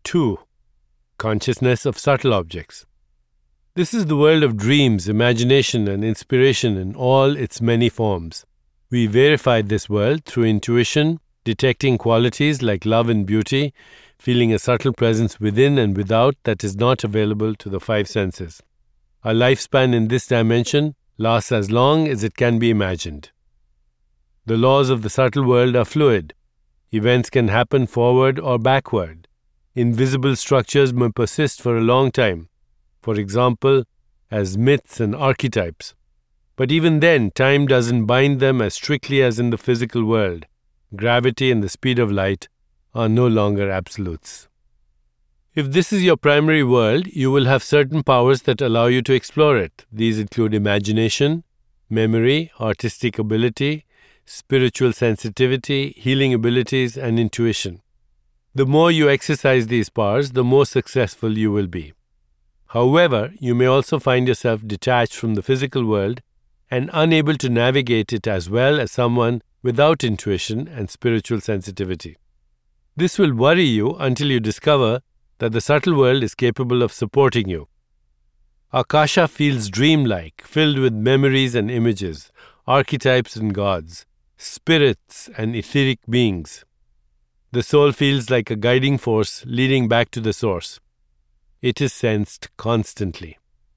2. Consciousness of subtle objects. This is the world of dreams, imagination, and inspiration in all its many forms. We verified this world through intuition, detecting qualities like love and beauty, feeling a subtle presence within and without that is not available to the five senses. Our lifespan in this dimension lasts as long as it can be imagined. The laws of the subtle world are fluid. Events can happen forward or backward. Invisible structures may persist for a long time, for example, as myths and archetypes. But even then, time doesn't bind them as strictly as in the physical world. Gravity and the speed of light are no longer absolutes. If this is your primary world, you will have certain powers that allow you to explore it. These include imagination, memory, artistic ability, spiritual sensitivity, healing abilities, and intuition. The more you exercise these powers, the more successful you will be. However, you may also find yourself detached from the physical world and unable to navigate it as well as someone without intuition and spiritual sensitivity. This will worry you until you discover that the subtle world is capable of supporting you. Akasha feels dreamlike, filled with memories and images, archetypes and gods, spirits and etheric beings. The soul feels like a guiding force leading back to the source. It is sensed constantly.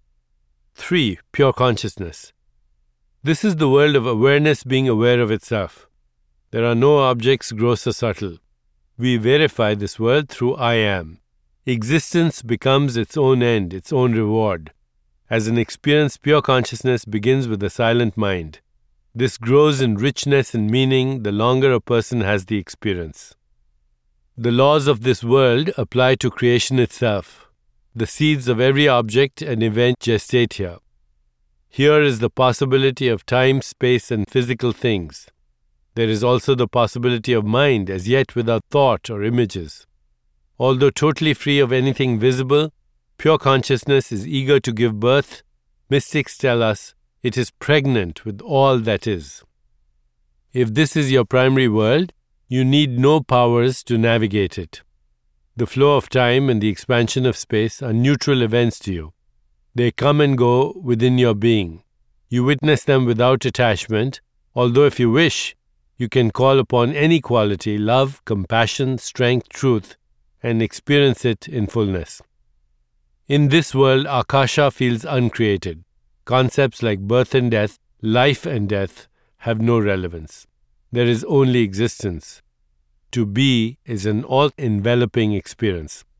3. Pure consciousness. This is the world of awareness being aware of itself. There are no objects gross or subtle. We verify this world through I am. Existence becomes its own end, its own reward. As an experience, pure consciousness begins with a silent mind. This grows in richness and meaning the longer a person has the experience. The laws of this world apply to creation itself. The seeds of every object and event gestate here. Here is the possibility of time, space, and physical things. There is also the possibility of mind as yet without thought or images. Although totally free of anything visible, pure consciousness is eager to give birth. Mystics tell us it is pregnant with all that is. If this is your primary world, you need no powers to navigate it. The flow of time and the expansion of space are neutral events to you. They come and go within your being. You witness them without attachment, although if you wish, you can call upon any quality, love, compassion, strength, truth, and experience it in fullness. In this world, Akasha feels uncreated. Concepts like birth and death, life and death have no relevance. There is only existence. To be is an all-enveloping experience.